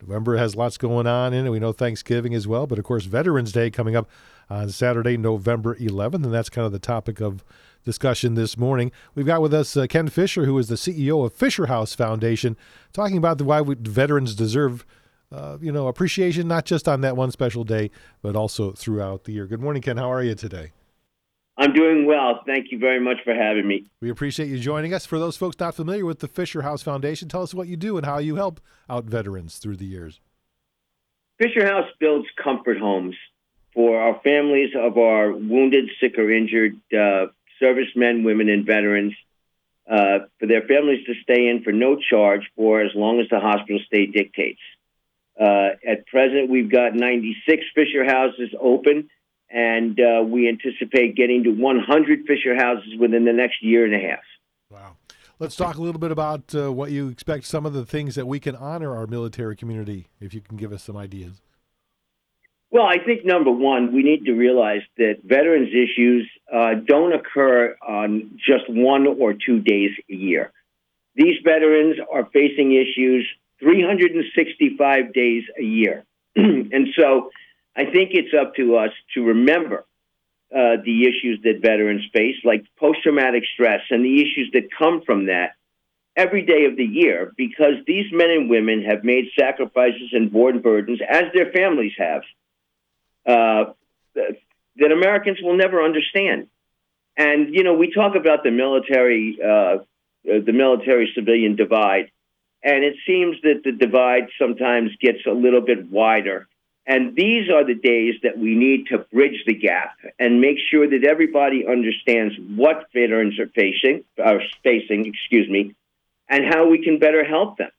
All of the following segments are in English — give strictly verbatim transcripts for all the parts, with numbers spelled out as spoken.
November has lots going on in it. We know Thanksgiving as well, but of course Veterans Day coming up on Saturday, November eleventh, and that's kind of the topic of discussion this morning. We've got with us uh, Ken Fisher, who is the C E O of Fisher House Foundation, talking about the, why we, veterans deserve uh, you know, appreciation, not just on that one special day, but also throughout the year. Good morning, Ken. How are you today? I'm doing well. Thank you very much for having me. We appreciate you joining us. For those folks not familiar with the Fisher House Foundation, tell us what you do and how you help out veterans through the years. Fisher House builds comfort homes for our families of our wounded, sick, or injured uh, servicemen, women, and veterans, uh, for their families to stay in for no charge for as long as the hospital stay dictates. Uh, at present, we've got ninety-six Fisher Houses open, and uh, we anticipate getting to one hundred Fisher Houses within the next year and a half. Wow. Let's talk a little bit about uh, what you expect, some of the things that we can honor our military community, if you can give us some ideas. Well, I think, number one, we need to realize that veterans issues uh, don't occur on just one or two days a year. These veterans are facing issues three hundred sixty-five days a year. And so I think it's up to us to remember uh, the issues that veterans face, like post-traumatic stress and the issues that come from that every day of the year, because these men and women have made sacrifices and borne burdens, as their families have, uh, that Americans will never understand. And, you know, we talk about the military, uh, the military-civilian divide, and it seems that the divide sometimes gets a little bit wider. And these are the days that we need to bridge the gap and make sure that everybody understands what veterans are facing, are facing, excuse me, and how we can better help them.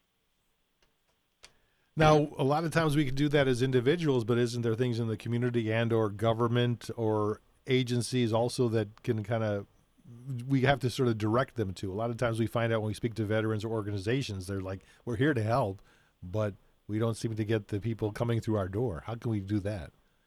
Now, a lot of times we can do that as individuals, but isn't there things in the community and or government or agencies also that can kind of, we have to sort of direct them to? A lot of times we find out when we speak to veterans or organizations, they're like, we're here to help, but we don't seem to get the people coming through our door. How can we do that?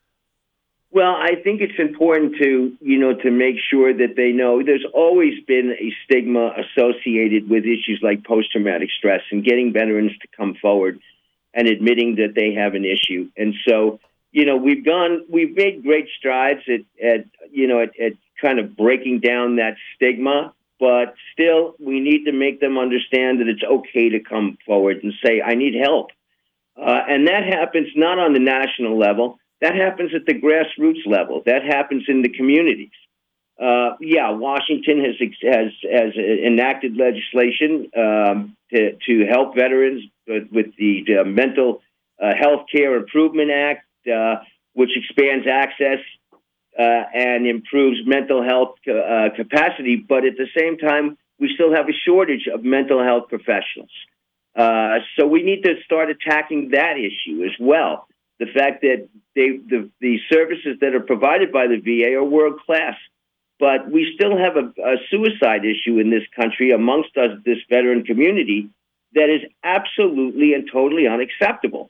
Well, I think it's important to, you know, to make sure that they know there's always been a stigma associated with issues like post-traumatic stress and getting veterans to come forward and admitting that they have an issue. And so, you know, we've gone, we've made great strides at, at you know, at, at kind of breaking down that stigma, but still we need to make them understand that it's okay to come forward and say, I need help. Uh, and that happens not on the national level. That happens at the grassroots level. That happens in the communities. Uh, yeah, Washington has has has enacted legislation um, to to help veterans with, with the uh, Mental uh, Health Care Improvement Act, uh, which expands access uh, and improves mental health uh, capacity. But at the same time, we still have a shortage of mental health professionals. Uh, so we need to start attacking that issue as well. The fact that they, the, the services that are provided by the V A are world class, but we still have a, a suicide issue in this country amongst us, this veteran community, that is absolutely and totally unacceptable.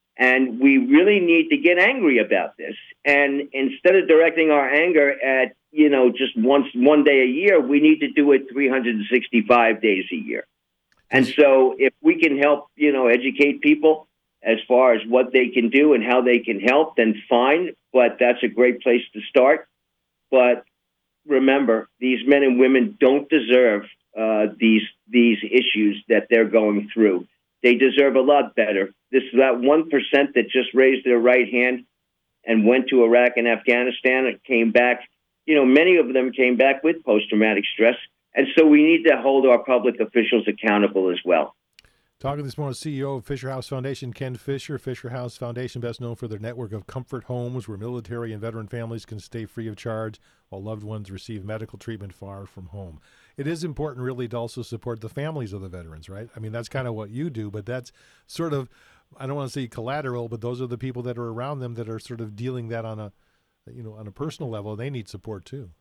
And we really need to get angry about this. And instead of directing our anger at, you know, just once, one day a year, we need to do it three hundred sixty-five days a year. And so if we can help, you know, educate people as far as what they can do and how they can help, then fine. But that's a great place to start. But remember, these men and women don't deserve uh, these these issues that they're going through. They deserve a lot better. This is that one percent that just raised their right hand and went to Iraq and Afghanistan and came back. You know, many of them came back with post-traumatic stress. And so we need to hold our public officials accountable as well. Talking this morning, C E O of Fisher House Foundation, Ken Fisher. Fisher House Foundation, best known for their network of comfort homes where military and veteran families can stay free of charge while loved ones receive medical treatment far from home. It is important really to also support the families of the veterans, right? I mean, that's kind of what you do, but that's sort of, I don't want to say collateral, but those are the people that are around them that are sort of dealing that on a, you know, on a personal level. They need support too.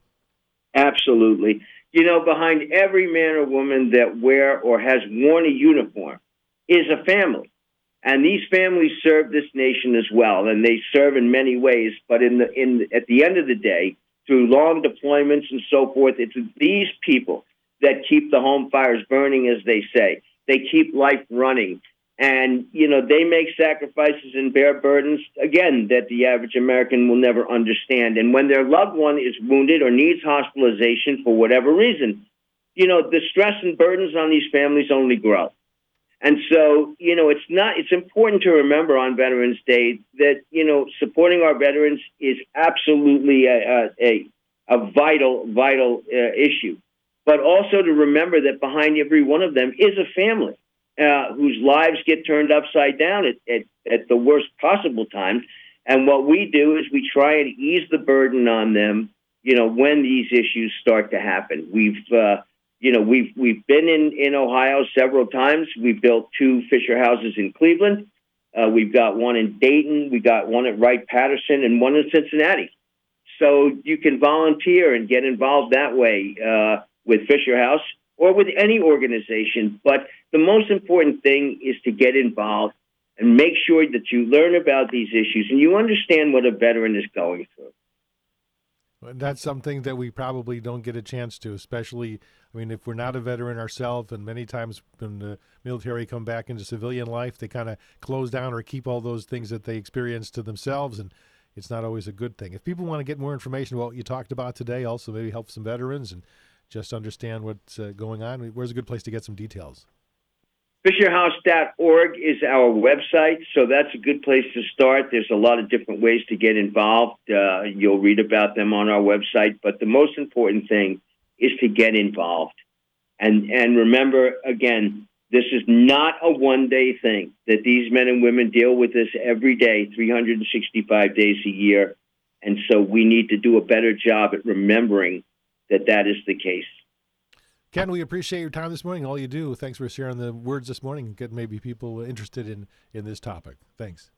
Absolutely. You know, behind every man or woman that wear or has worn a uniform is a family. And these families serve this nation as well, and they serve in many ways. But in the in at the end of the day, through long deployments and so forth, it's these people that keep the home fires burning, as they say. They keep life running. And, you know, they make sacrifices and bear burdens, again, that the average American will never understand. And when their loved one is wounded or needs hospitalization for whatever reason, you know, the stress and burdens on these families only grow. And so, you know, it's not, it's important to remember on Veterans Day that, you know, supporting our veterans is absolutely a, a, a vital, vital uh, issue. But also to remember that behind every one of them is a family. Uh, whose lives get turned upside down at, at, at the worst possible times. And what we do is we try and ease the burden on them, you know, when these issues start to happen. We've, uh, you know, we've, we've been in, in Ohio several times. We built two Fisher houses in Cleveland. Uh, we've got one in Dayton. We got one at Wright-Patterson and one in Cincinnati. So you can volunteer and get involved that way uh, with Fisher House or with any organization. But the most important thing is to get involved and make sure that you learn about these issues and you understand what a veteran is going through. And that's something that we probably don't get a chance to, especially, I mean, if we're not a veteran ourselves, and many times when the military come back into civilian life, they kind of close down or keep all those things that they experience to themselves, and it's not always a good thing. If people want to get more information about what you talked about today, also maybe help some veterans and just understand what's uh, going on, where's a good place to get some details? Fisher House dot org is our website, so that's a good place to start. There's a lot of different ways to get involved. Uh, you'll read about them on our website, but the most important thing is to get involved. And, and remember, again, this is not a one-day thing, that these men and women deal with this every day, three hundred sixty-five days a year, and so we need to do a better job at remembering that that is the case. Ken, we appreciate your time this morning, all you do. Thanks for sharing the words this morning and get maybe people interested in, in this topic. Thanks.